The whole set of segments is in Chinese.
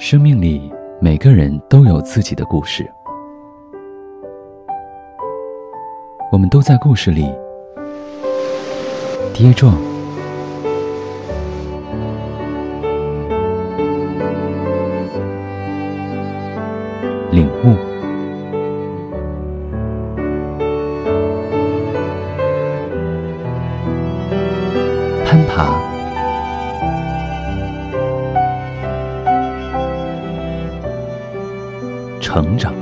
生命里每个人都有自己的故事，我们都在故事里跌撞、领悟、攀爬、成长。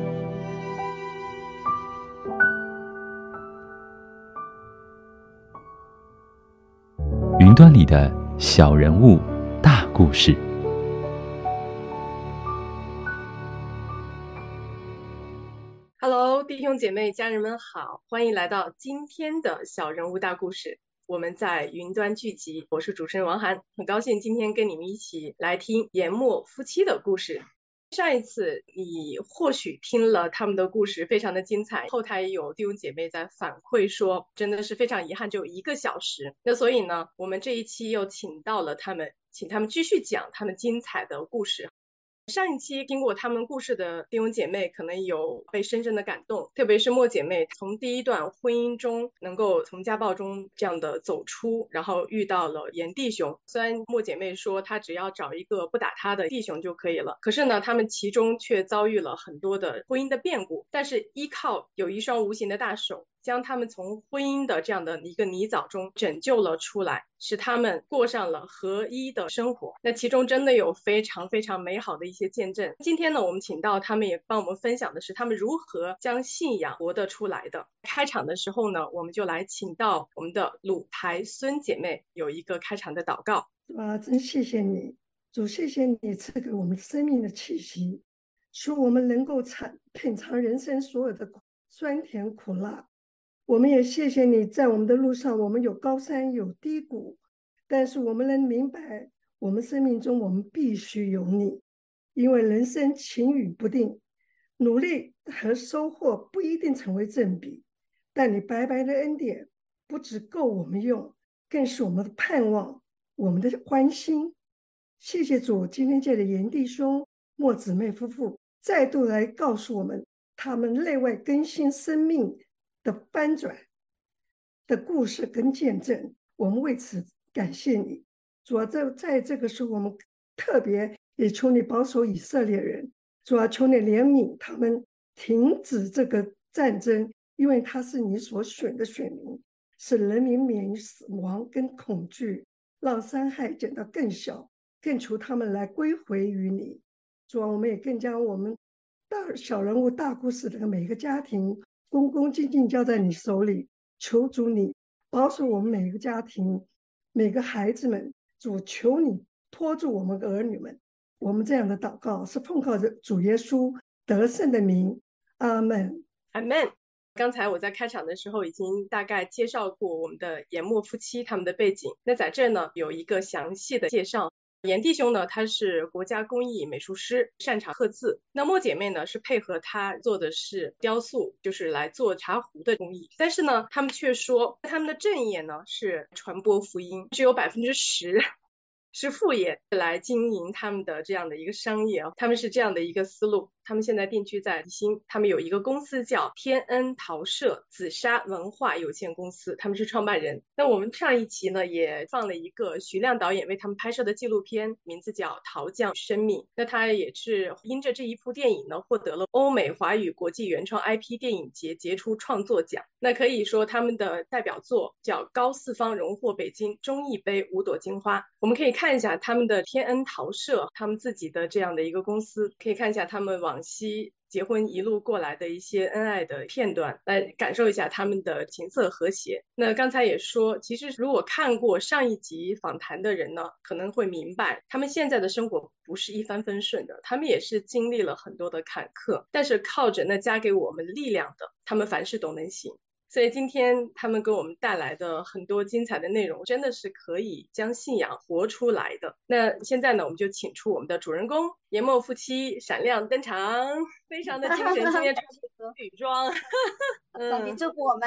云端里的小人物，大故事。 Hello， 弟兄姐妹、家人们好，欢迎来到今天的小人物大故事。我们在云端聚集，我是主持人王涵，很高兴今天跟你们一起来听研墨夫妻的故事。上一次你或许听了他们的故事，非常的精彩，后台有弟兄姐妹在反馈说，真的是非常遗憾，只有1个小时。那所以呢，我们这一期又请到了他们，请他们继续讲他们精彩的故事。上一期听过他们故事的弟兄姐妹可能有被深深的感动，特别是莫姐妹从第一段婚姻中能够从家暴中这样的走出，然后遇到了严弟兄。虽然莫姐妹说她只要找一个不打她的弟兄就可以了，可是呢他们其中却遭遇了很多的婚姻的变故，但是依靠有一双无形的大手将他们从婚姻的这样的一个泥沼中拯救了出来，使他们过上了合一的生活。那其中真的有非常非常美好的一些见证。今天呢，我们请到他们也帮我们分享的是他们如何将信仰活得出来的。开场的时候呢，我们就来请到我们的鲁台孙姐妹有一个开场的祷告。 真谢谢你，主，谢谢你赐给我们生命的气息，使我们能够品尝人生所有的酸甜苦辣。我们也谢谢你，在我们的路上，我们有高山有低谷，但是我们能明白，我们生命中我们必须有你，因为人生晴雨不定，努力和收获不一定成为正比，但你白白的恩典不只够我们用，更是我们的盼望，我们的欢心。谢谢主，今天借着严弟兄、莫姊妹夫妇再度来告诉我们他们内外更新生命的翻转的故事跟见证，我们为此感谢你。主要在这个时候，我们特别也求你保守以色列人，主要求你怜悯他们，停止这个战争，因为他是你所选的选民，使人民免于死亡跟恐惧，让伤害减到更小，更求他们来归回于你。主啊，我们也更将我们小人物大故事的每个家庭恭恭敬敬交在你手里，求主你保守我们每个家庭每个孩子们，主求你托住我们的儿女们。我们这样的祷告是奉靠着主耶稣得胜的名，阿们。 阿们。刚才我在开场的时候已经大概介绍过我们的研墨夫妻他们的背景，那在这呢有一个详细的介绍。严弟兄呢，他是国家工艺美术师，擅长刻字。那莫姐妹呢，是配合他做的是雕塑，就是来做茶壶的工艺。但是呢，他们却说他们的正业呢是传播福音，只有10%是副业来经营他们的这样的一个商业。他们是这样的一个思路。他们现在定居在宜兴，他们有一个公司叫天恩陶社紫砂文化有限公司，他们是创办人。那我们上一期呢也放了一个徐亮导演为他们拍摄的纪录片，名字叫《陶匠生命》。那他也是因着这一部电影呢获得了欧美华语国际原创 IP 电影节杰出创作奖。那可以说他们的代表作叫高四方荣获北京中艺杯5朵金花。我们可以看一下他们的天恩陶社，他们自己的这样的一个公司，可以看一下他们往昔结婚一路过来的一些恩爱的片段，来感受一下他们的情色和谐。那刚才也说，其实如果看过上一集访谈的人呢，可能会明白他们现在的生活不是一帆风顺的，他们也是经历了很多的坎坷，但是靠着那加给我们力量的，他们凡事都能行。所以今天他们给我们带来的很多精彩的内容，真的是可以将信仰活出来的。那现在呢，我们就请出我们的主人公研墨夫妻闪亮登场，非常的精神，今天穿女装。 上帝祝福我们。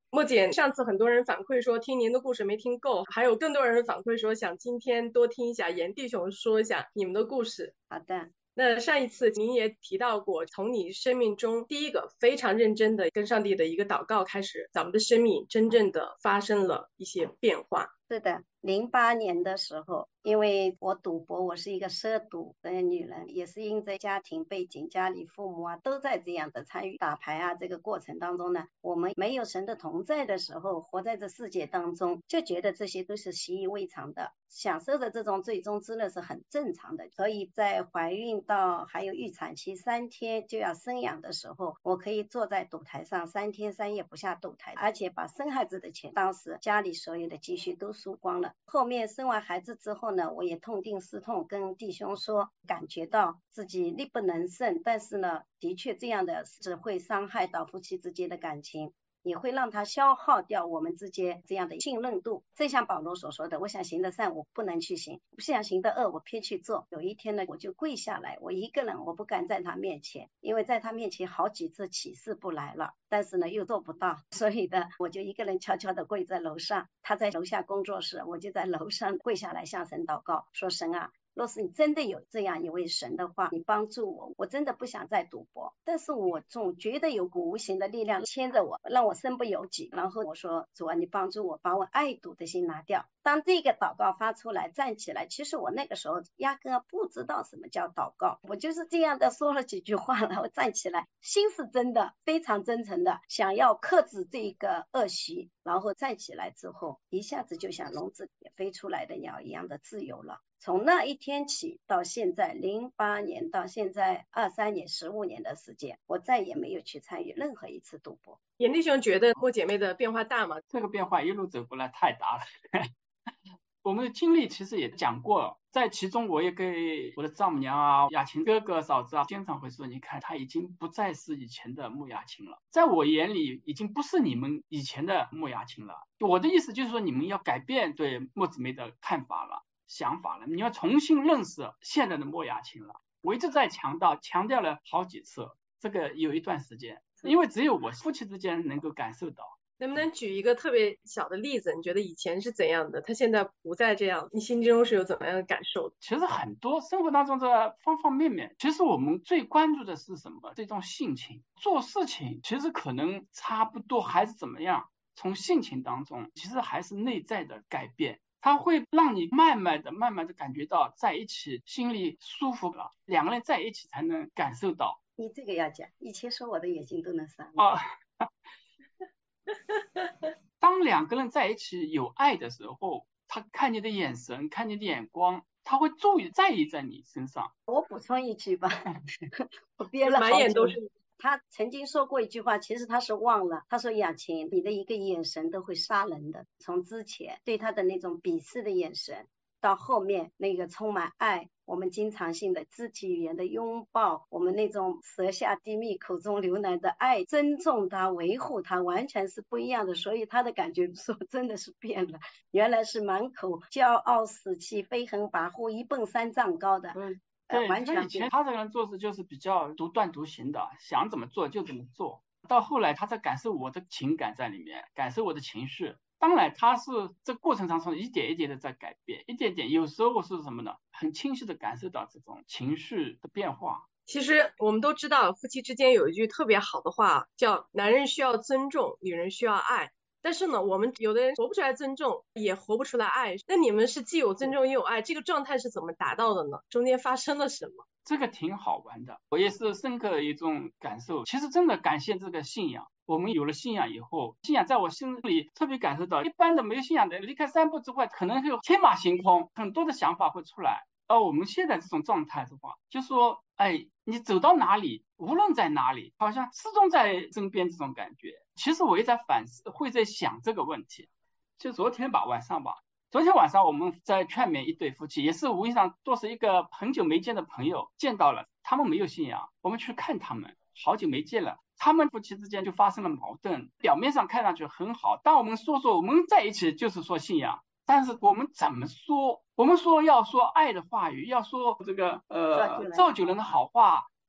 莫姐，上次很多人反馈说听您的故事没听够，还有更多人反馈说想今天多听一下严弟兄说一下你们的故事。 好的。 那上一次您也提到过，从你生命中第一个非常认真的跟上帝的一个祷告开始，咱们的生命真正的发生了一些变化。 是的，08年的时候，因为我赌博，我是一个涉赌的女人，也是因着家庭背景，家里父母啊都在这样的参与打牌啊这个过程当中呢，我们没有神的同在的时候，活在这世界当中，就觉得这些都是习以为常的，享受的这种最终之乐是很正常的。所以在怀孕到还有预产期3天就要生养的时候，我可以坐在赌台上3天3夜不下赌台，而且把生孩子的钱，当时家里所有的积蓄都输光了。后面生完孩子之后呢，我也痛定思痛，跟弟兄说，感觉到自己力不能胜，但是呢，的确这样的只会伤害到夫妻之间的感情，也会让他消耗掉我们之间这样的信任度。正像保罗所说的，我想行的善我不能去行，不想行的恶我偏去做。有一天呢，我就跪下来，我一个人，我不敢在他面前，因为在他面前好几次起誓不来了，但是呢又做不到，所以呢我就一个人悄悄的跪在楼上，他在楼下工作室，我就在楼上跪下来向神祷告，说神啊，若是你真的有这样一位神的话，你帮助我，我真的不想再赌博，但是我总觉得有股无形的力量牵着我，让我身不由己。然后我说，主啊，你帮助我把我爱赌的心拿掉。当这个祷告发出来，站起来，其实我那个时候压根不知道什么叫祷告，我就是这样的说了几句话，然后站起来，心是真的非常真诚的想要克制这个恶习，然后站起来之后，一下子就像笼子里飞出来的鸟一样的自由了。从那一天起到现在08年到现在23年15年的时间，我再也没有去参与任何一次赌博。 严弟兄觉得莫姐妹的变化大吗？ 这个变化一路走过来太大了我们的经历其实也讲过，在其中我也给我的丈母娘啊、雅琴哥哥嫂子啊经常会说，你看她已经不再是以前的穆雅琴了，在我眼里已经不是你们以前的穆雅琴了。我的意思就是说，你们要改变对莫姊妹的看法了、想法了，你要重新认识现在的莫雅琴了。我一直在强调了好几次，这个有一段时间，因为只有我夫妻之间能够感受到。 能不能举一个特别小的例子？你觉得以前是怎样的，他现在不再这样，你心中是有怎么样的感受？ 其实很多生活当中的方方面面，其实我们最关注的是什么？这种性情，做事情其实可能差不多还是怎么样，从性情当中其实还是内在的改变，它会让你慢慢的感觉到在一起心里舒服了，两个人在一起才能感受到。 你这个要讲，以前说我的眼睛都能伤当两个人在一起有爱的时候，他看你的眼神，看你的眼光，他会在意在你身上。 我补充一句吧我憋了好久， 满眼都是。 他曾经说过一句话，其实他是忘了，他说雅琴，你的一个眼神都会杀人的。从之前对他的那种鄙视的眼神，到后面那个充满爱，我们经常性的肢体语言的拥抱，我们那种舌下滴蜜口中流奶的爱，尊重他维护他，完全是不一样的。所以他的感觉说真的是变了，原来是满口骄傲死气飞横跋扈1蹦3丈高的。 对， 完全以前他这个人做事就是比较独断独行的，想怎么做就怎么做。到后来他在感受我的情感在里面，感受我的情绪。当然他是这过程当中一点一点的在改变，一点点，有时候是什么呢？很清晰的感受到这种情绪的变化。 其实我们都知道，夫妻之间有一句特别好的话，叫男人需要尊重，女人需要爱。但是呢，我们有的人活不出来尊重，也活不出来爱。那你们是既有尊重也有爱，这个状态是怎么达到的呢？中间发生了什么？ 这个挺好玩的，我也是深刻的一种感受。其实真的感谢这个信仰，我们有了信仰以后，信仰在我心里特别感受到，一般的没有信仰的离开3步之外，可能会有天马行空，很多的想法会出来。我们现在这种状态的话，就说，你走到哪里，无论在哪里，好像始终在身边这种感觉。其实我也在反思，会在想这个问题。就昨天晚上我们在劝勉一对夫妻，也是无意上都是一个很久没见的朋友见到了，他们没有信仰，我们去看他们，好久没见了，他们夫妻之间就发生了矛盾，表面上看上去很好，当我们说我们在一起就是说信仰，但是我们怎么说？我们说要说爱的话语，要说这个造就人的好话，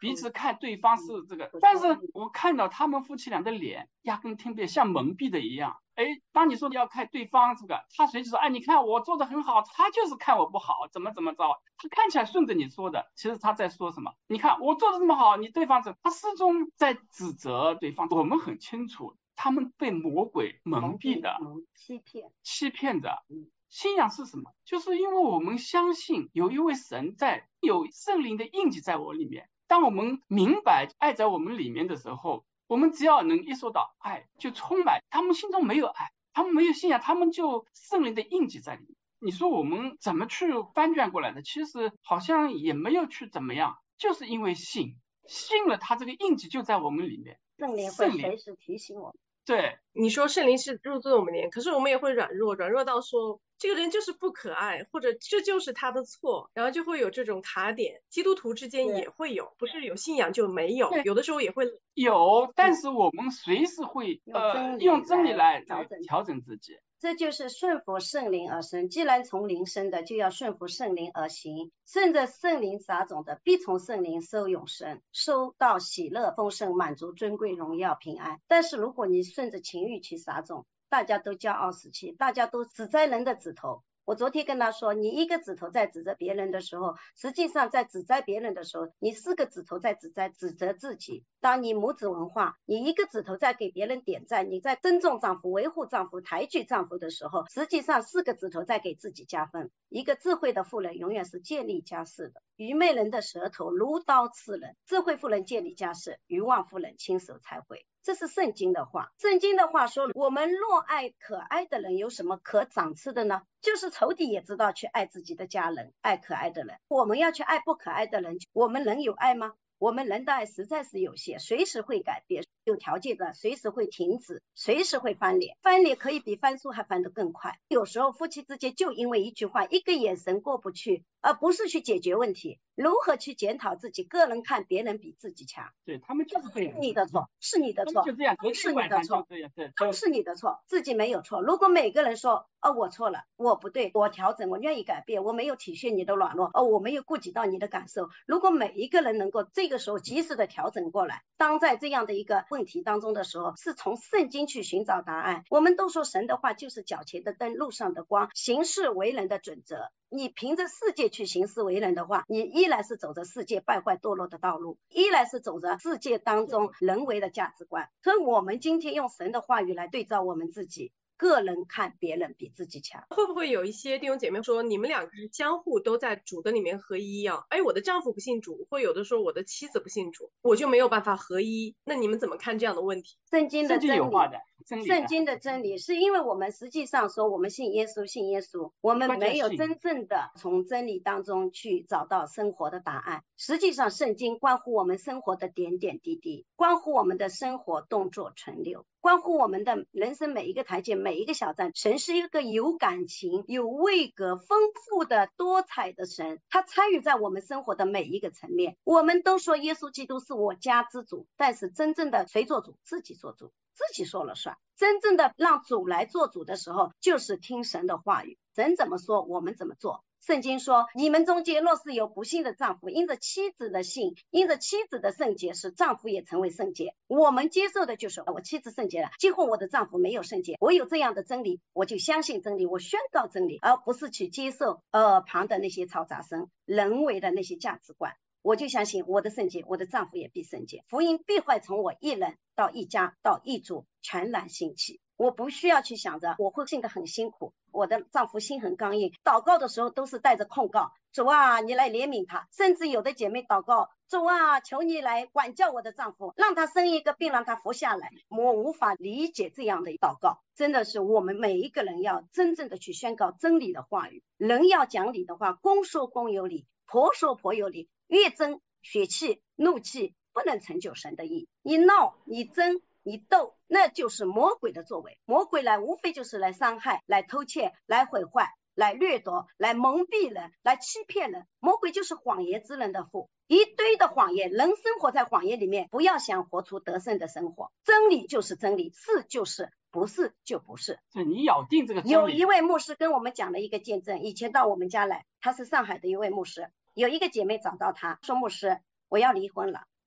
彼此看对方是这个，但是我看到他们夫妻俩的脸压根听不见，像蒙蔽的一样。当你说你要看对方这个，他随时说，你看我做的很好，他就是看我不好，怎么着，他看起来顺着你说的，其实他在说什么？你看我做的这么好，你对方他始终在指责对方。我们很清楚，他们被魔鬼蒙蔽的，欺骗的。信仰是什么？就是因为我们相信有一位神在，有圣灵的印记在我里面。当我们明白爱在我们里面的时候，我们只要能一说到爱，就充满。他们心中没有爱，他们没有信仰，他们就圣灵的印记在里面。你说我们怎么去翻转过来的？其实好像也没有去怎么样，就是因为信了，他这个印记就在我们里面。 圣灵会随时提醒我们。 对， 你说圣灵是入住我们里面，可是我们也会软弱到说这个人就是不可爱，或者这就是他的错，然后就会有这种卡点。基督徒之间也会有，不是有信仰就没有，有的时候也会有，但是我们随时会用真理来调整自己。 这就是顺服圣灵而生，既然从灵生的，就要顺服圣灵而行。顺着圣灵撒种的，必从圣灵收永生，收到喜乐、丰盛、满足、尊贵、荣耀、平安。但是如果你顺着情欲去撒种，大家都骄傲死气，大家都指摘人的指头。我昨天跟他说，你一个指头在指责别人的时候，实际上在指摘别人的时候，你4个指头在指责自己。当你母子文化，你一个指头在给别人点赞，你在尊重丈夫、维护丈夫、抬举丈夫的时候，实际上4个指头在给自己加分。一个智慧的妇人永远是借力加势的，愚昧人的舌头如刀刺人，智慧妇人借力加势，愚妄妇人亲手拆毁。这是圣经的话。圣经的话说，我们若爱可爱的人，有什么可赏赐的呢？就是仇敌也知道去爱自己的家人，爱可爱的人。我们要去爱不可爱的人，我们能有爱吗？我们人的爱实在是有限，随时会改变，有条件的随时会停止，随时会翻脸，翻脸可以比翻书还翻得更快。有时候夫妻之间就因为一句话、一个眼神过不去，而不是去解决问题。如何去检讨自己？个人看别人比自己强， 对，他们就是这样， 你的错，是你的错， 就这样， 是你的错， 都是你的错，自己没有错。如果每个人说我错了，我不对，我调整，我愿意改变，我没有体恤你的软弱，我没有顾及到你的感受。如果每一个人能够这个时候及时的调整过来，当在这样的一个问题当中的时候，是从圣经去寻找答案。我们都说神的话就是脚前的灯，路上的光，行事为人的准则。你凭着世界去行事为人的话，你依然是走着世界败坏堕落的道路，依然是走着世界当中人为的价值观。所以我们今天用神的话语来对照我们自己，个人看别人比自己强。 会不会有一些弟兄姐妹说，你们两个人相互都在主的里面合一啊？我的丈夫不信主，或有的说我的妻子不信主，我就没有办法合一。那你们怎么看这样的问题？ 圣经的真理， 圣经的真理是因为我们实际上说我们信耶稣，我们没有真正的从真理当中去找到生活的答案。实际上圣经关乎我们生活的点点滴滴，关乎我们的生活动作存留，关乎我们的人生每一个台阶，每一个小站。神是一个有感情、有位格、丰富的多彩的神，他参与在我们生活的每一个层面。我们都说耶稣基督是我家之主，但是真正的谁做主？自己做主，自己说了算。真正的让主来做主的时候，就是听神的话语，神怎么说我们怎么做。圣经说，你们中间若是有不信的丈夫，因着妻子的信，因着妻子的圣洁，使丈夫也成为圣洁。我们接受的就是我妻子圣洁了，今后我的丈夫没有圣洁，我有这样的真理，我就相信真理，我宣告真理，而不是去接受耳旁的那些嘈杂声，人为的那些价值观。我就相信我的圣洁，我的丈夫也必圣洁，福音必会从我一人到一家到一族全然兴起。我不需要去想着我会信得很辛苦，我的丈夫心很刚硬，祷告的时候都是带着控告，主啊你来怜悯他。甚至有的姐妹祷告，主啊求你来管教我的丈夫，让他生一个病，让他活下来。我无法理解这样的祷告。真的是我们每一个人要真正的去宣告真理的话语。人要讲理的话，公说公有理，婆说婆有理。越争血气怒气不能成就神的意。你闹你争你斗，那就是魔鬼的作为。魔鬼来无非就是来伤害，来偷窃，来毁坏，来掠夺，来蒙蔽人，来欺骗人。魔鬼就是谎言之人的父，一堆的谎言，人生活在谎言里面，不要想活出得胜的生活。真理就是真理，是就是不是就不是。 你咬定这个真理。 有一位牧师跟我们讲了一个见证，以前到我们家来，他是上海的一位牧师。有一个姐妹找到他说，牧师我要离婚了，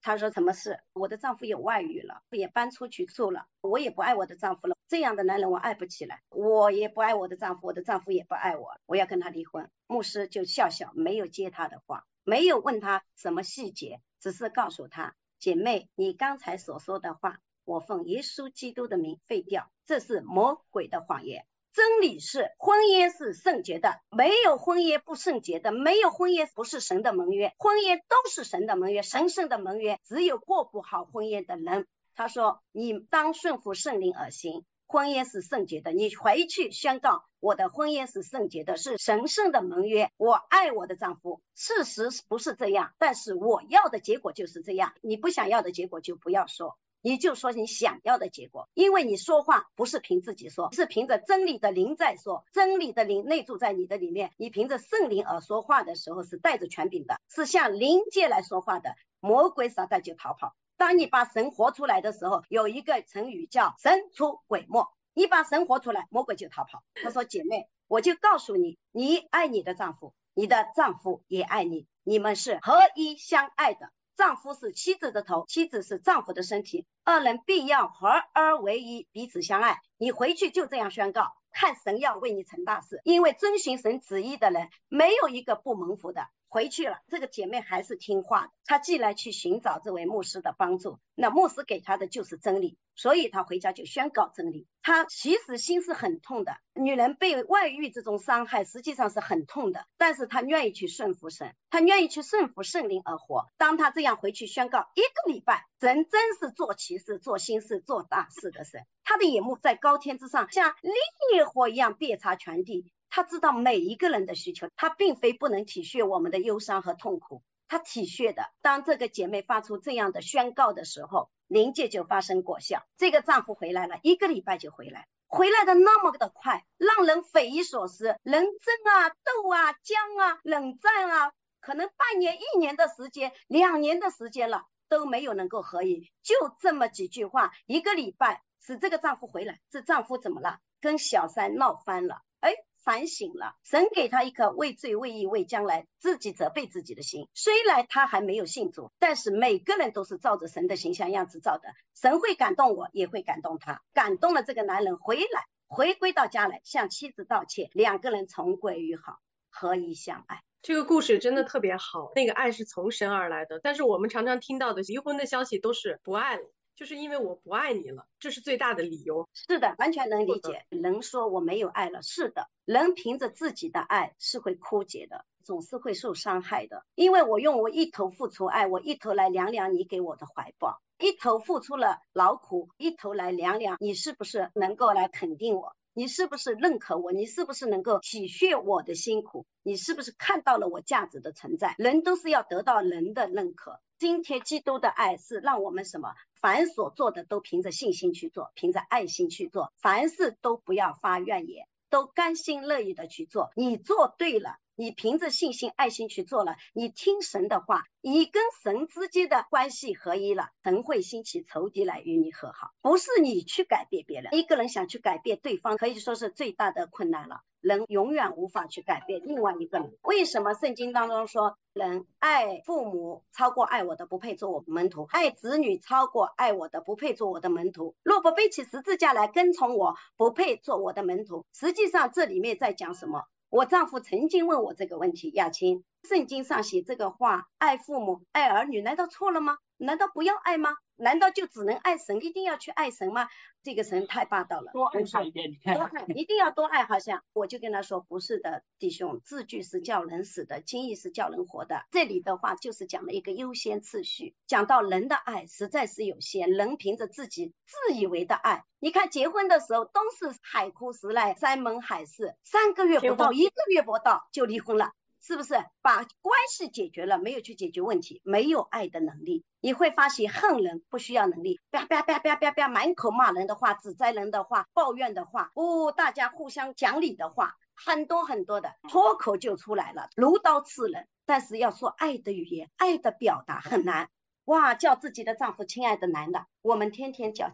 她说什么事？我的丈夫有外遇了，也搬出去住了，我也不爱我的丈夫了，这样的男人我爱不起来，我也不爱我的丈夫，我的丈夫也不爱我，我要跟他离婚。牧师就笑笑，没有接他的话，没有问他什么细节，只是告诉他，姐妹，你刚才所说的话，我奉耶稣基督的名废掉，这是魔鬼的谎言。真理是婚姻是圣洁的，没有婚姻不圣洁的，没有婚姻不是神的盟约，婚姻都是神的盟约，神圣的盟约，只有过不好婚姻的人。他说你当顺服圣灵而行，婚姻是圣洁的，你回去宣告我的婚姻是圣洁的，是神圣的盟约，我爱我的丈夫。事实不是这样，但是我要的结果就是这样，你不想要的结果就不要说，你就说你想要的结果，因为你说话不是凭自己说，是凭着真理的灵在说，真理的灵内住在你的里面，你凭着圣灵而说话的时候是带着权柄的，是向灵界来说话的，魔鬼撒旦就逃跑。当你把神活出来的时候，有一个成语叫神出鬼没，你把神活出来，魔鬼就逃跑。他说姐妹，我就告诉你，你爱你的丈夫，你的丈夫也爱你，你们是合一相爱的，丈夫是妻子的头，妻子是丈夫的身体，二人必要合而为一，彼此相爱。你回去就这样宣告，看神要为你成大事，因为遵循神旨意的人没有一个不蒙福的。回去了，这个姐妹还是听话的，她既然去寻找这位牧师的帮助，那牧师给她的就是真理，所以她回家就宣告真理。她其实心是很痛的，女人被外遇这种伤害实际上是很痛的，但是她愿意去顺服神，她愿意去顺服圣灵而活。当她这样回去宣告1个礼拜，神真是做奇事做新事做大事的神，他的眼目在高天之上，像烈火一样遍察全地，他知道每一个人的需求，他并非不能体恤我们的忧伤和痛苦，他体恤的。当这个姐妹发出这样的宣告的时候，灵界就发生果效，这个丈夫回来了，1个礼拜就回来，回来的那么的快，让人匪夷所思。人争啊斗啊僵啊冷战啊，可能半年1年的时间2年的时间了，都没有能够合一，就这么几句话，1个礼拜使这个丈夫回来。这丈夫怎么了？跟小三闹翻了，反省了，神给他一颗为罪为义为将来自己责备自己的心。虽然他还没有信主，但是每个人都是照着神的形象样子造的，神会感动我，也会感动他。感动了这个男人回来，回归到家来，向妻子道歉，2个人重归于好，合一相爱。 这个故事真的特别好，那个爱是从神而来的。但是我们常常听到的离婚的消息都是不爱了，就是因为我不爱你了，这是最大的理由。 是的，完全能理解。人说我没有爱了，是的，人凭着自己的爱是会枯竭的，总是会受伤害的。因为我用我一头付出爱，我一头来量量你给我的怀抱，一头付出了劳苦，一头来量量你是不是能够来肯定我，你是不是认可我，你是不是能够体恤我的辛苦，你是不是看到了我价值的存在。人都是要得到人的认可。今天基督的爱是让我们什么？凡所做的都凭着信心去做，凭着爱心去做，凡事都不要发怨言，都甘心乐意的去做。你做对了，你凭着信心爱心去做了，你听神的话，你跟神之间的关系合一了，神会兴起仇敌来与你和好。不是你去改变别人，一个人想去改变对方，可以说是最大的困难了。人永远无法去改变另外一个人。为什么圣经当中说人爱父母超过爱我的不配做我门徒，爱子女超过爱我的不配做我的门徒，若不背起十字架来跟从我，不配做我的门徒。实际上这里面在讲什么？我丈夫曾经问我这个问题，亚青，圣经上写这个话，爱父母爱儿女难道错了吗？难道不要爱吗？难道就只能爱神，一定要去爱神吗？这个神太霸道了， 多爱他一点点， 多爱，一定要多爱。好像我就跟他说，不是的，弟兄，字句是叫人死的，经意是叫人活的。这里的话就是讲了一个优先次序，讲到人的爱实在是有限，人凭着自己自以为的爱，你看结婚的时候都是海枯石烂，山盟海誓，3个月不到1个月不到就离婚了，是不是？把关系解决了，没有去解决问题，没有爱的能力。你会发现恨人不需要能力，啪啪啪啪啪啪，满口骂人的话，指责人的话，抱怨的话，大家互相讲理的话，很多很多的，脱口就出来了，如刀刺人。但是要说爱的语言，爱的表达很难。哇，叫自己的丈夫亲爱的男的，我们天天叫亲爱，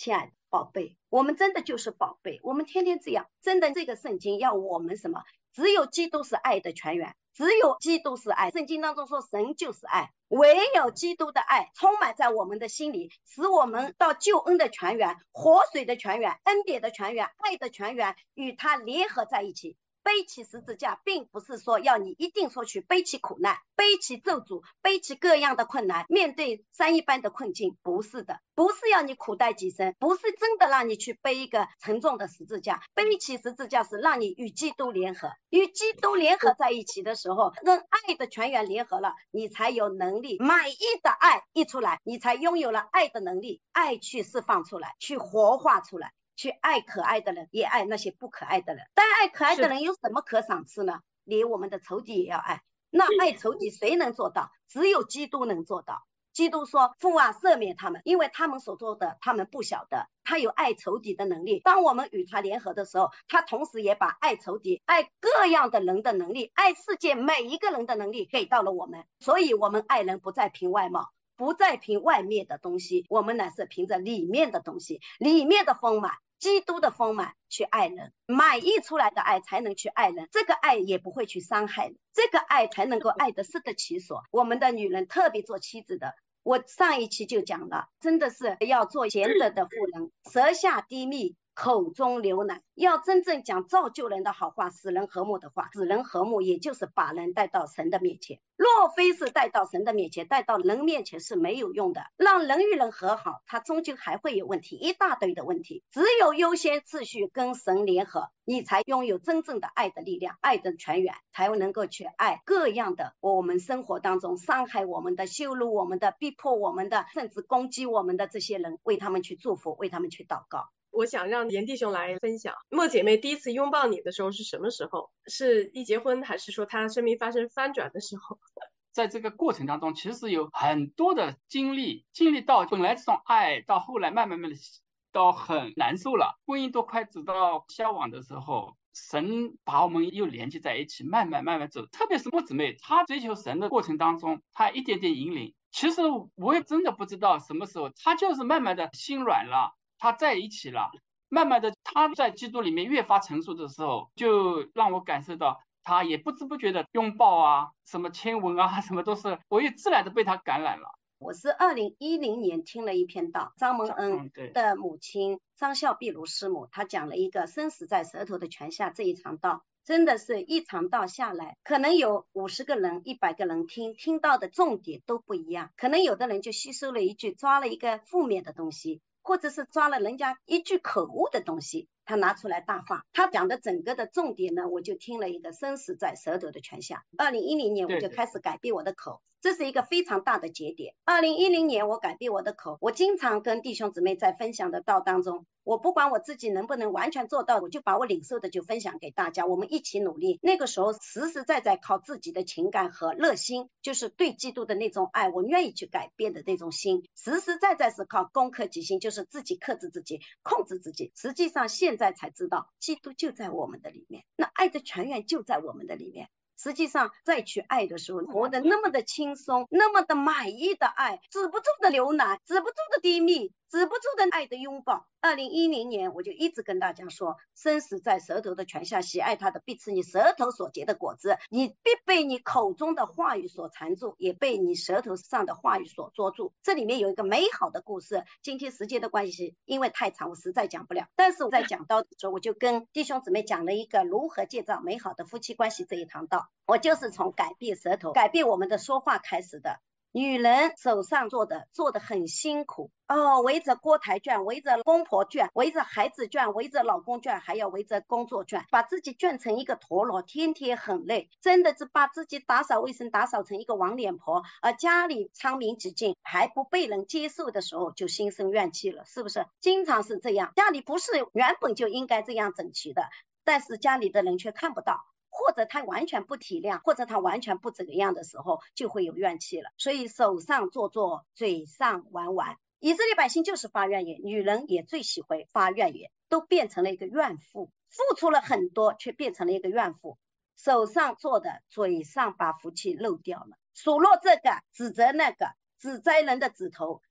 亲爱的宝贝，我们真的就是宝贝，我们天天这样，真的这个圣经要我们什么？只有基督是爱的泉源，只有基督是爱。圣经当中说神就是爱，唯有基督的爱充满在我们的心里，使我们到救恩的泉源、活水的泉源、恩典的泉源、爱的泉源与他联合在一起。背起十字架并不是说要你一定说去背起苦难，背起咒诅，背起各样的困难，面对山一般的困境，不是的，不是要你苦待己身，不是真的让你去背一个沉重的十字架。背起十字架是让你与基督联合，与基督联合在一起的时候，跟爱的泉源联合了，你才有能力满意的爱一出来，你才拥有了爱的能力，爱去释放出来，去活化出来，去爱可爱的人，也爱那些不可爱的人。但爱可爱的人有什么可赏赐呢？连我们的仇敌也要爱。那爱仇敌谁能做到？只有基督能做到。基督说父啊，赦免他们，因为他们所做的他们不晓得。他有爱仇敌的能力，当我们与他联合的时候，他同时也把爱仇敌、爱各样的人的能力、爱世界每一个人的能力给到了我们。所以我们爱人不再凭外貌，不再凭外面的东西，我们乃是凭着里面的东西，里面的丰满，基督的丰满去爱人，满溢出来的爱才能去爱人，这个爱也不会去伤害人，这个爱才能够爱得适得其所。我们的女人，特别做妻子的，我上一期就讲了，真的是要做贤德的妇人，舌下滴蜜，口中流奶，要真正讲造就人的好话，使人和睦的话。使人和睦也就是把人带到神的面前，若非是带到神的面前，带到人面前是没有用的。让人与人和好，他终究还会有问题，一大堆的问题。只有优先次序跟神联合，你才拥有真正的爱的力量，爱的泉源，才能够去爱各样的我们生活当中伤害我们的、羞辱我们的、逼迫我们的，甚至攻击我们的这些人，为他们去祝福，为他们去祷告。 我想让严弟兄来分享，莫姐妹第一次拥抱你的时候是什么时候？是一结婚，还是说她生命发生翻转的时候？ 在这个过程当中，其实有很多的经历到本来这种爱，到后来慢慢到很难受了，婚姻都快走到消亡的时候，神把我们又连接在一起，慢慢走。特别是莫姊妹，她追求神的过程当中，她一点点引领。其实我也真的不知道什么时候，她就是慢慢的心软了，她在一起了，慢慢的她在基督里面越发成熟的时候，就让我感受到她也不知不觉的拥抱啊，什么亲吻啊，什么都是，我也自然的被她感染了。 我是2010年听了一篇道，张蒙恩的母亲张孝壁如师母，她讲了一个生死在舌头的泉下这一场道，真的是一场道下来，可能有50个人、100个人听到的重点都不一样，可能有的人就吸收了一句，抓了一个负面的东西，或者是抓了人家一句口误的东西，他拿出来大放。他讲的整个的重点呢，我就听了一个生死在舌头的泉下。2010年我就开始改变我的口，这是一个非常大的节点。2010年我改变我的口，我经常跟弟兄姊妹在分享的道当中，我不管我自己能不能完全做到，我就把我领受的就分享给大家，我们一起努力。那个时候实实在在靠自己的情感和热心，就是对基督的那种爱，我愿意去改变的那种心，实实在在是靠攻克己心，就是自己克制自己，控制自己。实际上现在才知道，基督就在我们的里面，那爱的泉源就在我们的里面。实际上再去爱的时候，活得那么的轻松，那么的满意的爱，止不住的流奶，止不住的低蜜，止不住的爱的拥抱。2010年我就一直跟大家说，生死在舌头的泉下，喜爱他的必吃你舌头所结的果子。你必被你口中的话语所缠住，也被你舌头上的话语所捉住。这里面有一个美好的故事，今天时间的关系因为太长我实在讲不了，但是我在讲到的时候，我就跟弟兄姊妹讲了一个如何建造美好的夫妻关系这一堂道。我就是从改变舌头，改变我们的说话开始的。女人手上做的很辛苦哦，围着锅台转，围着公婆转，围着孩子转，围着老公转，还要围着工作转，把自己转成一个陀螺，天天很累，真的是把自己打扫卫生打扫成一个黄脸婆，而家里昌明几净还不被人接受的时候，就心生怨气了，是不是？经常是这样，家里不是原本就应该这样整齐的，但是家里的人却看不到，或者他完全不体谅，或者他完全不这个样的时候，就会有怨气了。所以手上做做，嘴上玩玩。以色列百姓就是发怨言，女人也最喜欢发怨言，都变成了一个怨妇，付出了很多，却变成了一个怨妇。手上做的，嘴上把福气漏掉了，数落这个，指责那个，指摘人的指头，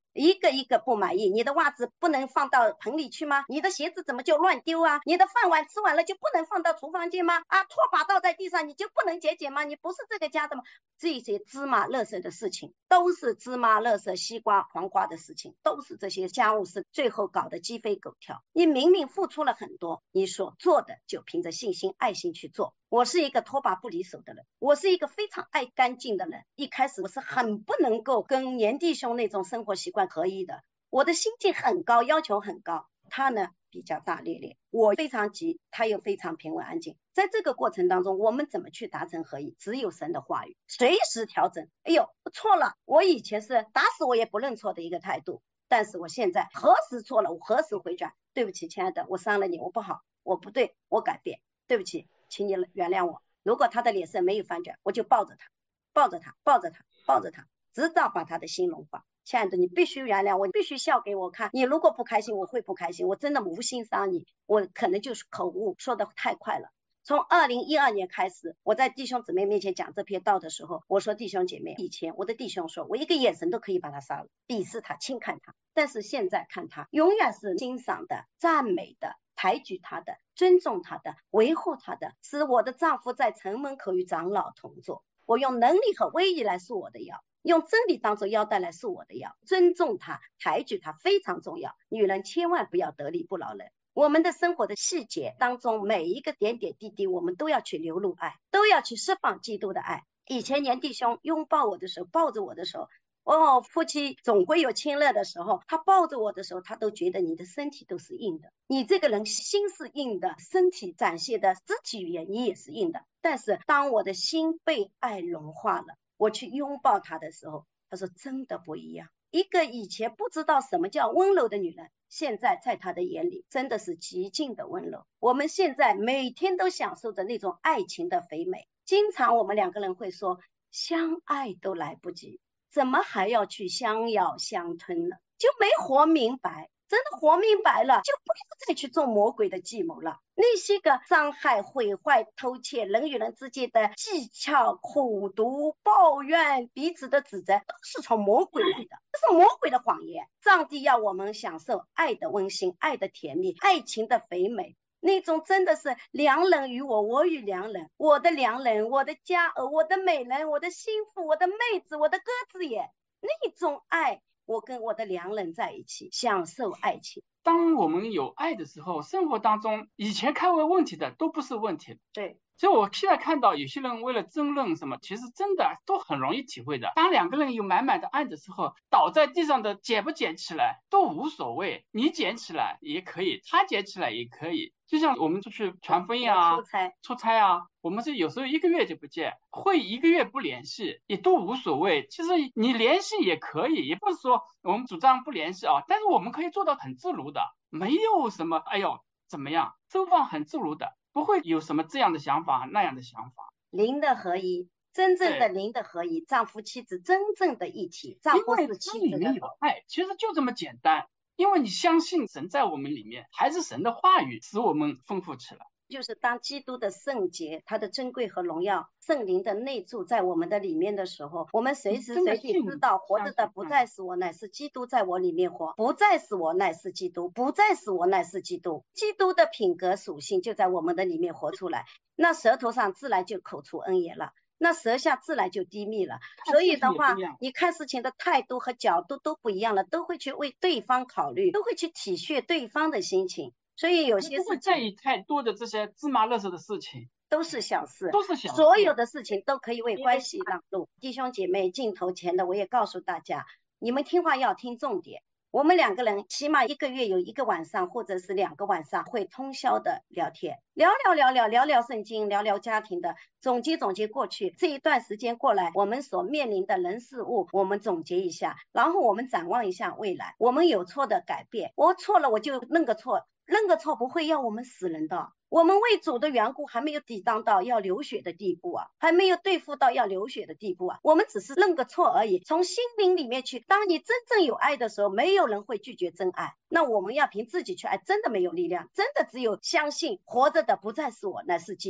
一个一个不满意。你的袜子不能放到盆里去吗？你的鞋子怎么就乱丢啊？你的饭碗吃完了就不能放到厨房去吗？拖把倒在地上你就不能节俭吗？你不是这个家的吗？这些芝麻垃圾的事情，都是芝麻垃圾西瓜黄瓜的事情，都是这些家务事最后搞得鸡飞狗跳。你明明付出了很多，你所做的就凭着信心爱心去做。我是一个拖把不离手的人，我是一个非常爱干净的人。一开始我是很不能够跟年弟兄那种生活习惯合一的，我的心境很高，要求很高。他呢比较大咧咧，我非常急，他又非常平稳安静。在这个过程当中，我们怎么去达成合一？只有神的话语，随时调整。哎呦，我错了，我以前是打死我也不认错的一个态度，但是我现在何时错了，我何时回转。对不起，亲爱的，我伤了你，我不好，我不对，我改变，对不起，请你原谅我。如果他的脸色没有翻转，我就抱着他，抱着他，抱着他，抱着他，直到把他的心融化。亲爱的，你必须原谅我，你必须笑给我看。你如果不开心，我会不开心。我真的无心伤你，我可能就是口误，说的太快了。从2012年开始，我在弟兄姊妹面前讲这篇道的时候，我说弟兄姐妹，以前我的弟兄说我一个眼神都可以把他杀了，鄙视他，轻看他，但是现在看他永远是欣赏的、赞美的、抬举他的、尊重他的、维护他的，使我的丈夫在城门口与长老同坐。我用能力和威仪来束我的腰，用真理当作腰带来束我的腰，尊重他，抬举他非常重要。女人千万不要得理不饶人。我们的生活的细节当中，每一个点点滴滴，我们都要去流露爱，都要去释放基督的爱。以前年弟兄拥抱我的时候，抱着我的时候，夫妻总归有亲热的时候，他抱着我的时候，他都觉得你的身体都是硬的，你这个人心是硬的，身体展现的肢体语言你也是硬的。但是当我的心被爱融化了，我去拥抱他的时候，他说真的不一样。一个以前不知道什么叫温柔的女人，现在在他的眼里真的是极尽的温柔。我们现在每天都享受着那种爱情的肥美，经常我们两个人会说相爱都来不及，怎么还要去相咬相吞呢？就没活明白。真的活明白了，就不要再去做魔鬼的计谋了。那些个伤害、毁坏、偷窃人与人之间的技巧、苦毒、抱怨、彼此的指责，都是从魔鬼来的，这是魔鬼的谎言。上帝要我们享受爱的温馨、爱的甜蜜、爱情的肥美，那种真的是良人与我，我与良人，我的良人，我的佳儿，我的美人，我的心腹，我的妹子，我的鸽子眼，那种爱。我跟我的良人在一起，享受爱情。 当我们有爱的时候，生活当中以前看为问题的都不是问题。 对， 所以我现在看到有些人为了争论什么，其实真的都很容易体会的。当两个人有满满的爱的时候，倒在地上的捡不捡起来都无所谓，你捡起来也可以，他捡起来也可以。就像我们出去传福音啊、出差啊，我们是有时候1个月就不见，会1个月不联系也都无所谓。其实你联系也可以，也不是说我们主张不联系啊，但是我们可以做到很自如的，没有什么哎呦怎么样，收放很自如的，不会有什么这样的想法那样的想法。 灵的合一，真正的灵的合一，丈夫妻子真正的一体，丈夫是妻子的。 因为里面有爱，其实就这么简单。因为你相信神在我们里面，还是神的话语使我们丰富起来。 就是当基督的圣洁、他的珍贵和荣耀、圣灵的内住在我们的里面的时候，我们随时随地知道，活着的不再是我，乃是基督在我里面活；不再是我，乃是基督；不再是我，乃是基督。基督的品格属性就在我们的里面活出来，那舌头上自然就口出恩言了。那舌下自然就低密了，所以的话，你看事情的态度和角度都不一样了，都会去为对方考虑，都会去体恤对方的心情。所以有些事情不会在意太多的这些芝麻垃圾的事情， 都是小事， 都是小事。 所有的事情都可以为关系让路。弟兄姐妹，镜头前的我也告诉大家，你们听话要听重点。我们两个人起码1个月有1个晚上或者是2个晚上会通宵的聊天，聊聊圣经，聊聊家庭的，总结过去这一段时间过来我们所面临的人事物，我们总结一下，然后我们展望一下未来，我们有错的改变，我错了我就认个错，认个错不会要我们死人的。我们为主的缘故还没有抵挡到要流血的地步啊，还没有对付到要流血的地步啊，我们只是认个错而已。从心灵里面去，当你真正有爱的时候，没有人会拒绝真爱。那我们要凭自己去爱，真的没有力量，真的只有相信活着的不再是我，乃是基督。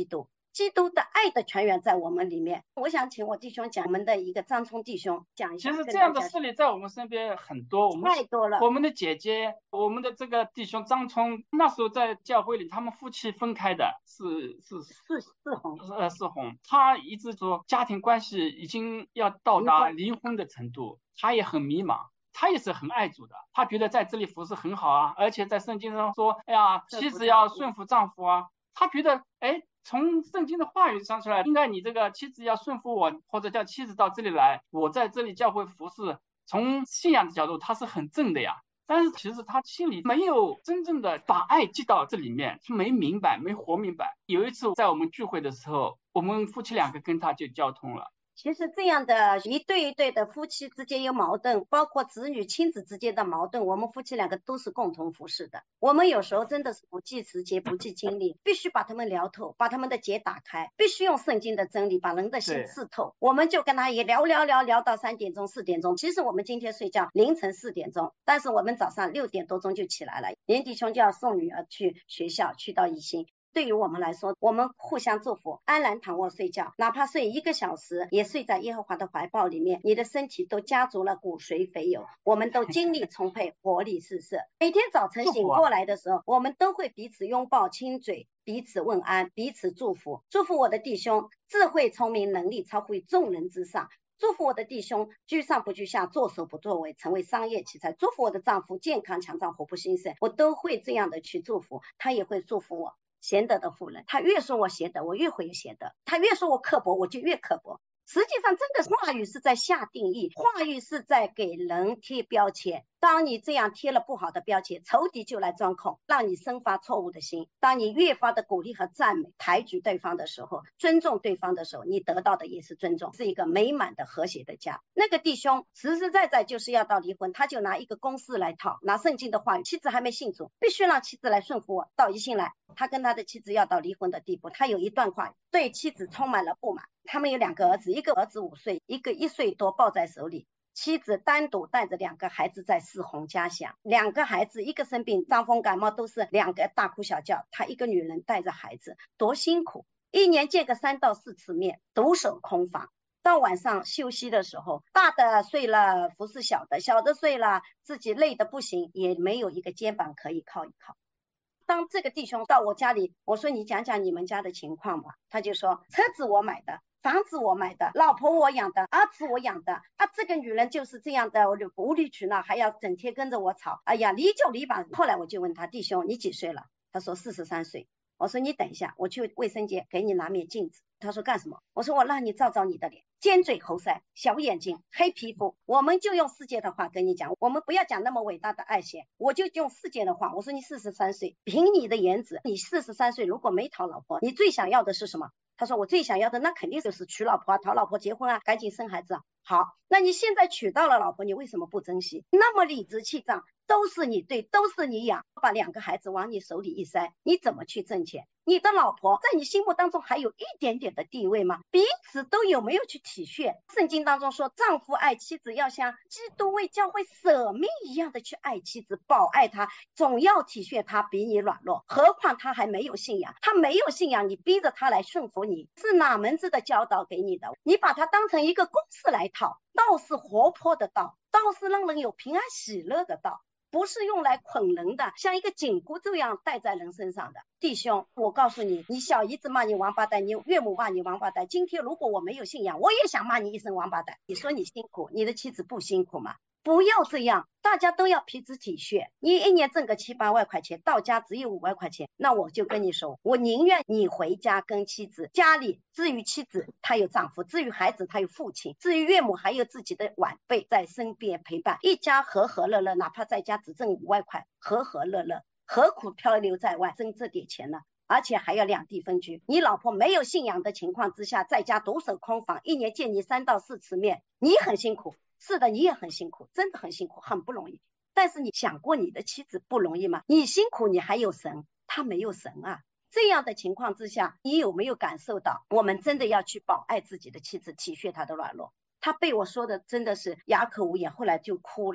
基督的爱的泉源在我们里面。我想请我弟兄讲，我们的一个张聪弟兄讲一下。 其实这样的事例在我们身边很多， 太多了。 我们的姐姐，我们的这个弟兄张聪，那时候在教会里，他们夫妻分开的， 四红， 他一直说家庭关系已经要到达离婚的程度，他也很迷茫。他也是很爱主的，他觉得在这里服侍很好啊，而且在圣经上说，哎呀，妻子要顺服丈夫啊。他觉得，哎，从圣经的话语上出来，应该你这个妻子要顺服我，或者叫妻子到这里来，我在这里教会服侍。从信仰的角度，他是很正的呀。但是其实他心里没有真正的把爱记到这里面，他没明白，没活明白。有一次在我们聚会的时候，我们夫妻两个跟他就交通了。 其实这样的一对一对的夫妻之间有矛盾，包括子女亲子之间的矛盾，我们夫妻两个都是共同服侍的。我们有时候真的是不计时节不计精力，必须把他们聊透，把他们的结打开，必须用圣经的真理把人的心刺透。我们就跟他也聊到3点钟4点钟。其实我们今天睡觉凌晨4点钟，但是我们早上6点多钟就起来了，连弟兄就要送女儿去学校，去到宜兴。对于我们来说，我们互相祝福，安然躺卧睡觉，哪怕睡1个小时，也睡在耶和华的怀抱里面，你的身体都加足了骨髓肥油，我们都精力充沛，活力四射。每天早晨醒过来的时候，我们都会彼此拥抱亲嘴，彼此问安，彼此祝福。祝福我的弟兄智慧聪明能力超乎众人之上，祝福我的弟兄居上不居下，作首不作尾，成为商业奇才。祝福我的丈夫健康强壮，活不兴盛。我都会这样的去祝福，他也会祝福我。贤德的妇人，他越说我贤德，我越会有贤德；他越说我刻薄，我就越刻薄。实际上，真的话语是在下定义，话语是在给人贴标签。当你这样贴了不好的标签，仇敌就来钻空，让你生发错误的心。当你越发的鼓励和赞美，抬举对方的时候，尊重对方的时候，你得到的也是尊重，是一个美满的和谐的家。那个弟兄实实在在就是要到离婚，他就拿一个公式来套，拿圣经的话语，妻子还没信主，必须让妻子来顺服我，到宜兴来。他跟他的妻子要到离婚的地步，他有一段话对妻子充满了不满。他们有2个儿子，一个儿子5岁，一个1岁多，抱在手里。妻子单独带着2个孩子在四红家乡，2个孩子一个生病，伤风感冒，都是2个大哭小叫。她一个女人带着孩子多辛苦，1年见个3到4次面，独守空房。到晚上休息的时候，大的睡了服侍小的，小的睡了，自己累得不行，也没有一个肩膀可以靠一靠。当这个弟兄到我家里，我说你讲讲你们家的情况吧，他就说车子我买的，房子我买的，老婆我养的，儿子我养的啊，这个女人就是这样的，我就无理取闹，还要整天跟着我吵，哎呀，离就离吧。后来我就问他，弟兄你几岁了？他说43岁。我说你等一下，我去卫生间给你拿面镜子。他说干什么？我说我让你照照你的脸，尖嘴猴腮，小眼睛，黑皮肤。我们就用世界的话跟你讲，我们不要讲那么伟大的爱情，我就用世界的话。我说你43岁，凭你的颜值，你43岁如果没讨老婆，你最想要的是什么？他说我最想要的那肯定就是娶老婆啊，讨老婆，结婚啊，赶紧生孩子啊。好，那你现在娶到了老婆，你为什么不珍惜？那么理直气壮，都是你对，都是你养，把2个孩子往你手里一塞，你怎么去挣钱？你的老婆在你心目当中还有一点点的地位吗？彼此都有没有去体恤？圣经当中说，丈夫爱妻子要像基督为教会舍命一样的去爱妻子，保爱她，总要体恤她比你软弱。何况她还没有信仰，她没有信仰，你逼着她来顺服你，是哪门子的教导给你的？你把它当成一个公式来套，道是活泼的道，道是让人有平安喜乐的道，不是用来捆人的，像一个紧箍这样戴在人身上的。弟兄，我告诉你，你小姨子骂你王八蛋，你岳母骂你王八蛋，今天如果我没有信仰，我也想骂你一声王八蛋。你说你辛苦，你的妻子不辛苦吗？不要这样，大家都要彼此体恤。你1年挣个7、8万块钱，到家只有5万块钱，那我就跟你说，我宁愿你回家跟妻子，家里至于妻子她有丈夫，至于孩子她有父亲，至于岳母还有自己的晚辈在身边陪伴，一家和和乐乐，哪怕在家只挣5万块，和和乐乐，何苦漂流在外挣这点钱呢？而且还要2地分居。你老婆没有信仰的情况之下，在家独守空房，1年见你3到4次面，你很辛苦。是的，你也很辛苦，真的很辛苦，很不容易。但是你想过你的妻子不容易吗？你辛苦，你还有神，他没有神啊。这样的情况之下，你有没有感受到我们真的要去保爱自己的妻子，体恤她的软弱？他被我说的真的是哑口无言，后来就哭了。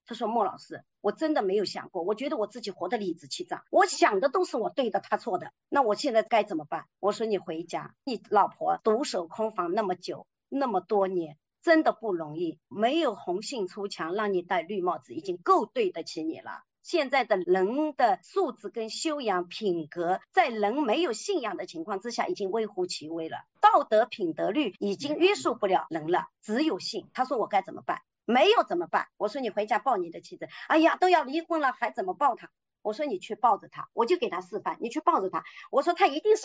他说莫老师，我真的没有想过，我觉得我自己活得理直气壮，我想的都是我对的，他错的，那我现在该怎么办？我说你回家，你老婆独守空房那么久，那么多年，真的不容易，没有红杏出墙让你戴绿帽子，已经够对得起你了。现在的人的素质跟修养品格，在人没有信仰的情况之下，已经微乎其微了。道德品德律已经约束不了人了，只有信。他说我该怎么办？没有怎么办？我说你回家抱你的妻子。哎呀，都要离婚了，还怎么抱他？我说你去抱着他，我就给他示范，你去抱着他。我说他一定是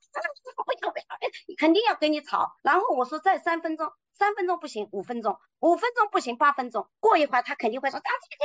肯定要跟你吵。然后我说再3分钟，3分钟不行，5分钟，5分钟不行，8分钟。过一会儿他肯定会说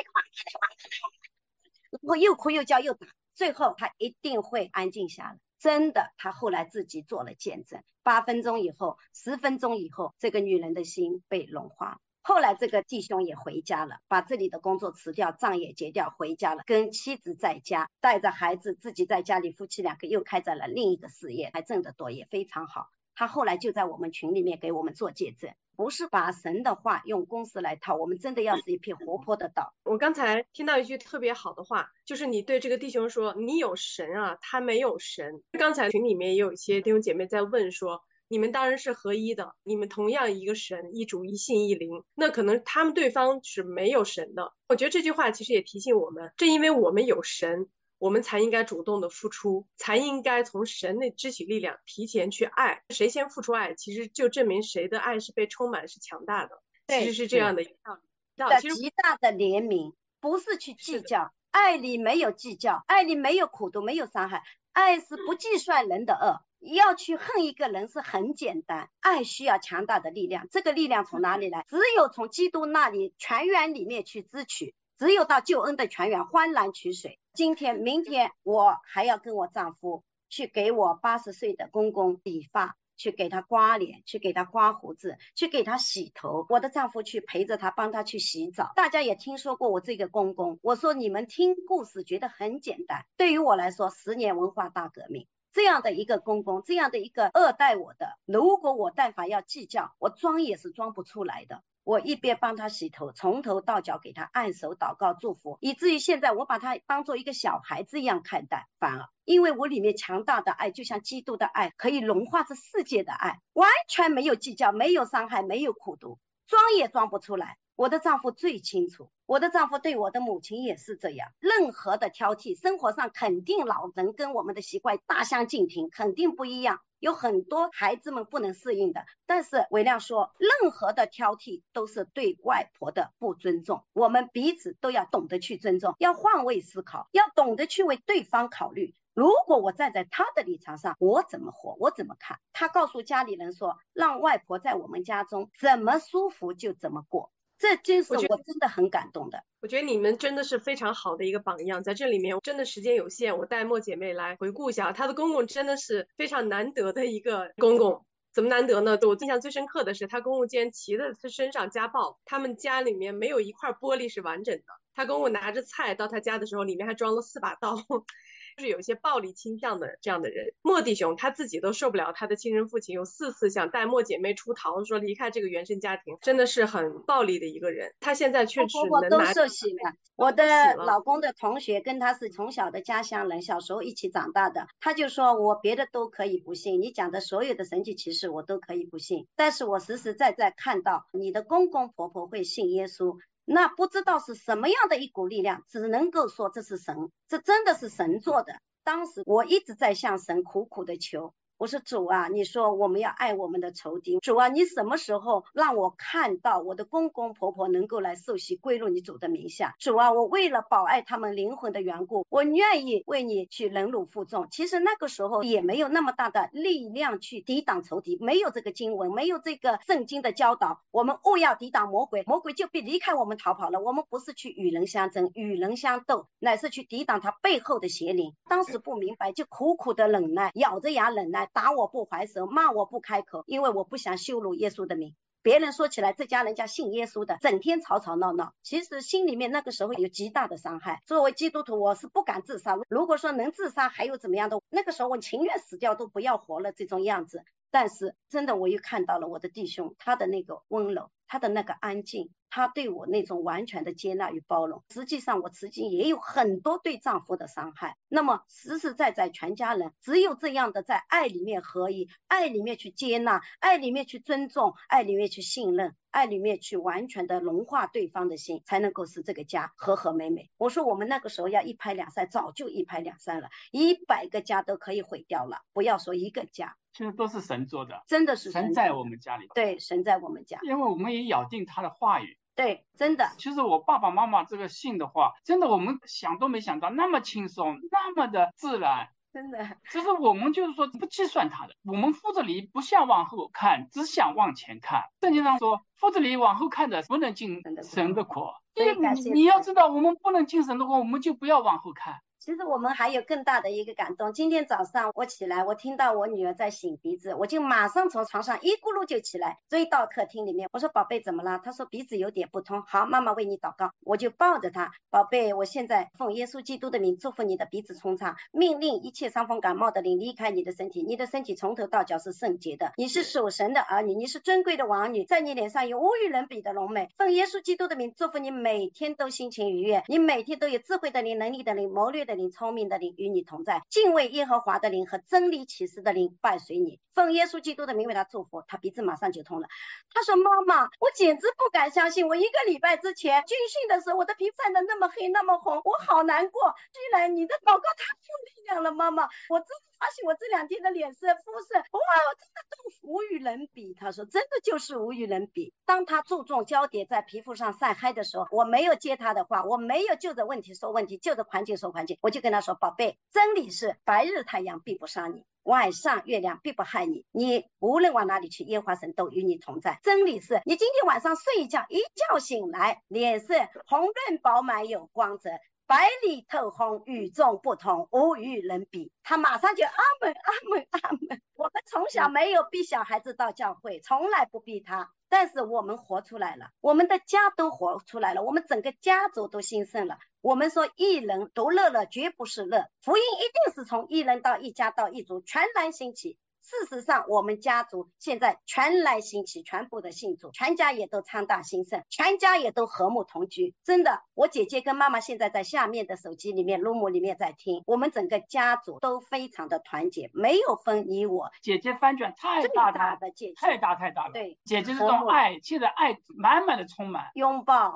然后又哭又叫又打，最后他一定会安静下来。真的，他后来自己做了见证。8分钟以后，10分钟以后，这个女人的心被融化。后来这个弟兄也回家了，把这里的工作辞掉，账也结掉，回家了，跟妻子在家，带着孩子，自己在家里，夫妻2个又开展了另一个事业，还挣得多，也非常好。他后来就在我们群里面给我们做见证，不是把神的话用公式来套，我们真的要是一片活泼的道。 我刚才听到一句特别好的话，就是你对这个弟兄说，你有神啊，他没有神。刚才群里面也有一些弟兄姐妹在问说，你们当然是合一的，你们同样一个神，一主一信一灵，那可能他们对方是没有神的。我觉得这句话其实也提醒我们，正因为我们有神，我们才应该主动的付出，才应该从神的支取力量，提前去爱。谁先付出爱，其实就证明谁的爱是被充满，是强大的。其实是这样的一个道理。 的极大的怜悯，不是去计较，爱里没有计较，爱里没有苦毒，没有伤害，爱是不计算人的恶。要去恨一个人是很简单，爱需要强大的力量，这个力量从哪里来？只有从基督那里泉源里面去支取，只有到救恩的泉源欢然取水。今天明天我还要跟我丈夫去给我80岁的公公理发，去给他刮脸，去给他刮胡子，去给他洗头。我的丈夫去陪着他，帮他去洗澡。大家也听说过我这个公公，我说你们听故事觉得很简单，对于我来说10年文化大革命。这样的一个公公，这样的一个恶待我的，如果我但凡要计较，我装也是装不出来的。我一边帮他洗头，从头到脚给他按手祷告祝福，以至于现在我把他当做一个小孩子一样看待。反而因为我里面强大的爱，就像基督的爱，可以融化这世界的爱，完全没有计较，没有伤害，没有苦毒，装也装不出来。我的丈夫最清楚，我的丈夫对我的母亲也是这样。任何的挑剔，生活上肯定老人跟我们的习惯大相径庭，肯定不一样，有很多孩子们不能适应的。但是伟亮说，任何的挑剔都是对外婆的不尊重，我们彼此都要懂得去尊重，要换位思考，要懂得去为对方考虑。如果我站在他的立场上，我怎么活，我怎么看？他告诉家里人说，让外婆在我们家中怎么舒服就怎么过。这就是我真的很感动的。 我觉得你们真的是非常好的一个榜样。在这里面真的时间有限，我带莫姐妹来回顾一下，她的公公真的是非常难得的一个公公。怎么难得呢？我印象最深刻的是他公公竟然骑在他身上家暴，他们家里面没有一块玻璃是完整的。他公公拿着菜到他家的时候，里面还装了4把刀，就是有一些暴力倾向的这样的人。莫弟兄他自己都受不了他的亲生父亲有4次想带莫姐妹出逃，说离开这个原生家庭，真的是很暴力的一个人。他现在却只能拿受洗了。我的老公的同学跟他是从小的家乡人，小时候一起长大的，他就说我别的都可以不信，你讲的所有的神迹奇事我都可以不信，但是我实实在在看到你的公公婆婆会信耶稣，那不知道是什么样的一股力量，只能够说这是神，这真的是神做的。当时我一直在向神苦苦的求，我说主啊，你说我们要爱我们的仇敌，主啊，你什么时候让我看到我的公公婆婆能够来受洗归入你主的名下？主啊，我为了保爱他们灵魂的缘故，我愿意为你去忍辱负重。其实那个时候也没有那么大的力量去抵挡仇敌，没有这个经文，没有这个圣经的教导，我们务要抵挡魔鬼，魔鬼就必离开我们逃跑了。我们不是去与人相争，与人相斗，乃是去抵挡他背后的邪灵。当时不明白，就苦苦的忍耐，咬着牙忍耐，打我不还手，骂我不开口，因为我不想羞辱耶稣的名。别人说起来这家人家信耶稣的，整天吵吵闹闹，其实心里面那个时候有极大的伤害。作为基督徒，我是不敢自杀，如果说能自杀还有怎么样的，那个时候我情愿死掉都不要活了这种样子。但是真的我又看到了我的弟兄，他的那个温柔，他的那个安静， 她对我那种完全的接纳与包容。实际上我曾经也有很多对丈夫的伤害，那么实实在在全家人只有这样的在爱里面合一，爱里面去接纳，爱里面去尊重，爱里面去信任，爱里面去完全的融化对方的心，才能够使这个家和和美美。我说我们那个时候要一拍两散，早就一拍两散了，100个家都可以毁掉了，不要说一个家。 其实都是神做的， 真的是神在我们家里。 对，神在我们家， 因为我们也咬定他的话语。 对，真的。 其实我爸爸妈妈这个信的话，真的我们想都没想到那么轻松，那么的自然。 真的， 其实我们就是说不计算它的，我们父子离不想往后看，只想往前看。圣经上说，父子离往后看的不能进神的国。你要知道，我们不能进神的国，我们就不要往后看。 其实我们还有更大的一个感动。今天早上我起来，我听到我女儿在擤鼻子，我就马上从床上一咕噜就起来，追到客厅里面。我说宝贝怎么了？她说鼻子有点不通。好，妈妈为你祷告。我就抱着她，宝贝，我现在奉耶稣基督的名祝福你的鼻子通畅，命令一切伤风感冒的灵离开你的身体，你的身体从头到脚是圣洁的，你是属神的儿女，你是尊贵的王女，在你脸上有无与伦比的荣美。奉耶稣基督的名祝福你每天都心情愉悦，你每天都有智慧的灵、能力的灵、谋略的灵、聪明的灵与你同在，敬畏耶和华的灵和真理启示的灵伴随你。奉耶稣基督的名为他祝福，他鼻子马上就通了。他说妈妈，我简直不敢相信，我1个礼拜之前军训的时候，我的皮肤晒得那么黑那么红，我好难过，居然你的祷告太有力量了。妈妈，我真的发现我这2天的脸色肤色，哇，真的都无与伦比。他说真的就是无与伦比。当他注重焦点在皮肤上晒黑的时候，我没有接他的话，我没有就着问题说问题，就着环境说环境，我就跟他说宝贝，真理是白日太阳必不伤你，晚上月亮必不害你，你无论往哪里去，耶和华神都与你同在。真理是你今天晚上睡一觉，一觉醒来脸色红润饱满有光泽，白里透红，与众不同，无与伦比。他马上就阿门阿门阿门。我们从小没有逼小孩子到教会，从来不逼他，但是我们活出来了，我们的家都活出来了，我们整个家族都兴盛了。我们说一人独乐乐绝不是乐，福音一定是从一人到一家到一族全然兴起。事实上我们家族现在全然兴起，全部的信主，全家也都昌大兴盛，全家也都和睦同居。真的，我姐姐跟妈妈现在在下面的手机里面 Room 里面在听，我们整个家族都非常的团结，没有分你我。 姐姐翻卷太大的姐姐， 太大了。 对， 姐姐这种爱，现在爱满满的充满， 拥抱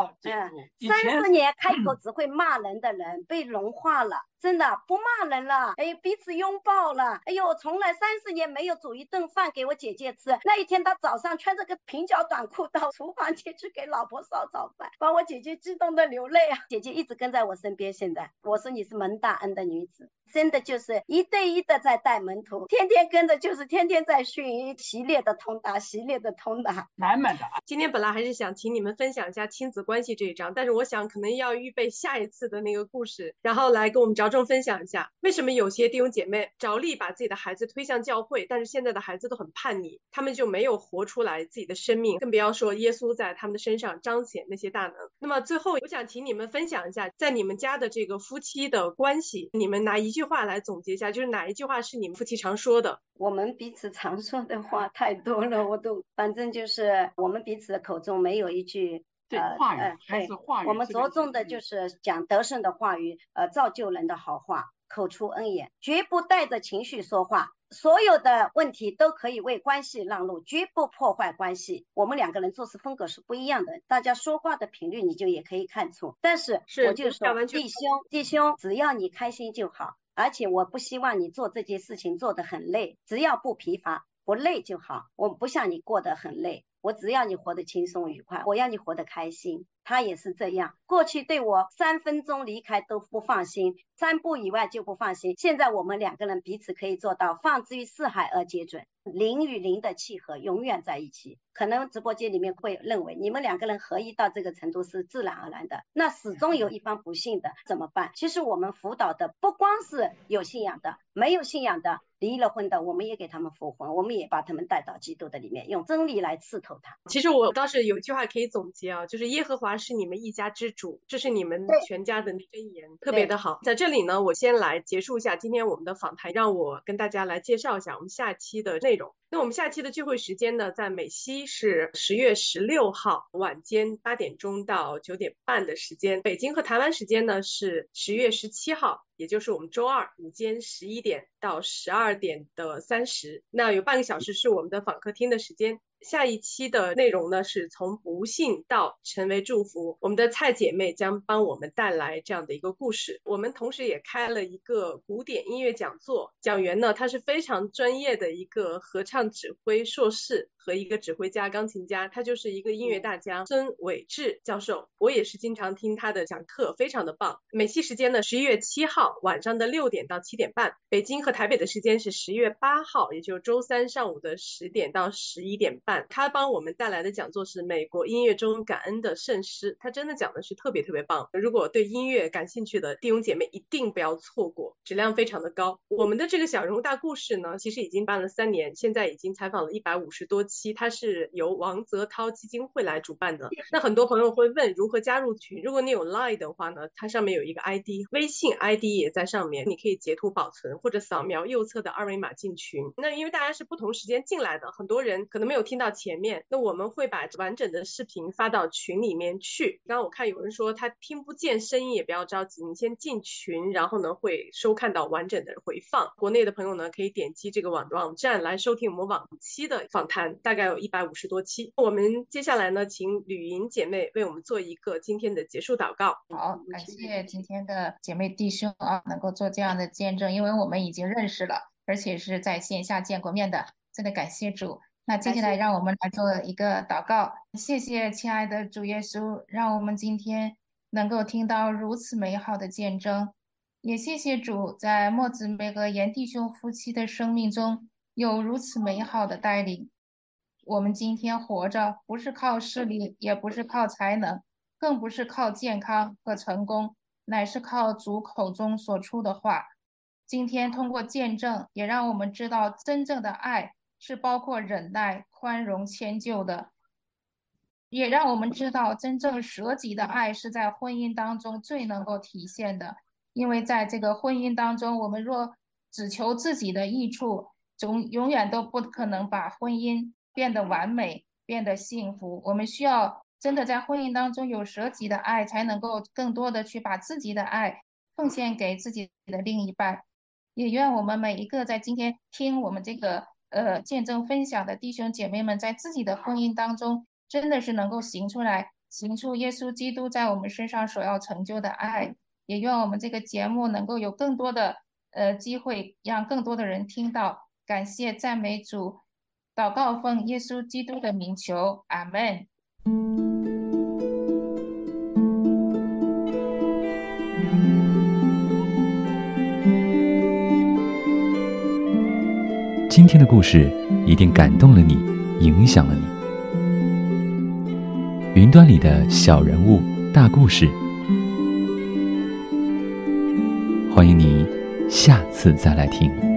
30 年开口只会骂人的人被融化了，真的不骂人了，哎，彼此拥抱了。哎呦，从来30年没有煮一顿饭给我姐姐吃。那一天她早上穿着个平角短裤到厨房去给老婆烧早饭，把我姐姐激动的流泪啊！姐姐一直跟在我身边。现在我说你是蒙大恩的女子，真的就是1对1的在带门徒，天天跟着，就是天天在训，系列的通达，系列的通达， 满满的。 今天本来还是想请你们分享一下亲子关系这一章，但是我想可能要预备下一次的那个故事，然后来跟我们着重分享一下为什么有些弟兄姐妹着力把自己的孩子推向教会，但是现在的孩子都很叛逆，他们就没有活出来自己的生命，更不要说耶稣在他们的身上彰显那些大能。那么最后我想请你们分享一下，在你们家的这个夫妻的关系，你们拿一句话来总结一下，就是哪一句话是你们夫妻常说的？ 我们彼此常说的话太多了，我都反正就是我们彼此的口中没有一句话语，还是话语。 我们着重的就是讲得胜的话语，造就人的好话，口出恩言，绝不带着情绪说话。所有的问题都可以为关系让路，绝不破坏关系。我们2个人做事风格是不一样的，大家说话的频率你就也可以看出。但是我就说弟兄，只要你开心就好，而且我不希望你做这件事情做得很累，只要不疲乏不累就好。我不想你过得很累，我只要你活得轻松愉快，我要你活得开心。他也是这样，过去对我3分钟离开都不放心，3步以外就不放心。现在我们2个人彼此可以做到放之于四海而皆准，灵与灵的契合永远在一起。可能直播间里面会认为你们2个人合一到这个程度是自然而然的，那始终有一方不信的怎么办？其实我们辅导的不光是有信仰的，没有信仰的，离了婚的，我们也给他们复婚，我们也把他们带到基督的里面，用真理来刺透他。 其实我倒是有一句话可以总结啊，就是耶和华华是你们一家之主，这是你们对全家的真言，特别的好。在这里呢，我先来结束一下今天我们的访谈，让我跟大家来介绍一下我们下期的内容。那我们下期的聚会时间呢，在美西是10月16号晚间8点钟到9点半的时间，北京和台湾时间呢是10月17号，也就是我们周二午间11点到12点的30，那有半个小时是我们的访客厅的时间。下一期的内容呢是从不幸到成为祝福，我们的蔡姐妹将帮我们带来这样的一个故事。我们同时也开了一个古典音乐讲座，讲员呢他是非常专业的一个合唱指挥硕士和一个指挥家钢琴家，他就是一个音乐大家孙伟志教授，我也是经常听他的讲课，非常的棒。美西时间呢11月7号晚上的6点到7点半，北京和台北的时间是10月8号，也就是周三上午的10点到11点半。他帮我们带来的讲座是美国音乐中感恩的圣诗，他真的讲的是特别特别棒，如果对音乐感兴趣的弟兄姐妹一定不要错过，质量非常的高。我们的这个小人物大故事呢，其实已经办了3年，现在已经采访了150多期，它是由王泽涛基金会来主办的。那很多朋友会问如何加入群，如果你有 LINE 的话呢，它上面有一个 ID， 微信 ID 也在上面，你可以截图保存或者扫描右侧的2维码进群。那因为大家是不同时间进来的，很多人可能没有听到前面，那我们会把完整的视频发到群里面去。刚刚我看有人说他听不见声音，也不要着急，你先进群，然后呢会收看到完整的回放。国内的朋友呢可以点击这个网站来收听我们往期的访谈，大概有150多期。我们接下来呢请吕莹姐妹为我们做一个今天的结束祷告。 好，感谢今天的姐妹弟兄啊，能够做这样的见证，因为我们已经认识了，而且是在线下见过面的，真的感谢主。那接下来让我们来做一个祷告。谢谢亲爱的主耶稣，让我们今天能够听到如此美好的见证，也谢谢主在莫姊妹和严弟兄夫妻的生命中有如此美好的带领。我们今天活着不是靠势力，也不是靠才能，更不是靠健康和成功，乃是靠主口中所出的话。今天通过见证，也让我们知道真正的爱是包括忍耐、宽容、迁就的，也让我们知道真正舍己的爱是在婚姻当中最能够体现的。因为在这个婚姻当中，我们若只求自己的益处，永远都不可能把婚姻变得完美，变得幸福。我们需要真的在婚姻当中有舍己的爱，才能够更多的去把自己的爱奉献给自己的另一半。也愿我们每一个在今天听我们这个见证分享的弟兄姐妹们，在自己的婚姻当中真的是能够行出来，行出耶稣基督在我们身上所要成就的爱。也愿我们这个节目能够有更多的机会，让更多的人听到。感谢赞美主，祷告奉耶稣基督的名求，阿们。 今天的故事一定感动了你，影响了你。云端里的小人物，大故事。欢迎你下次再来听。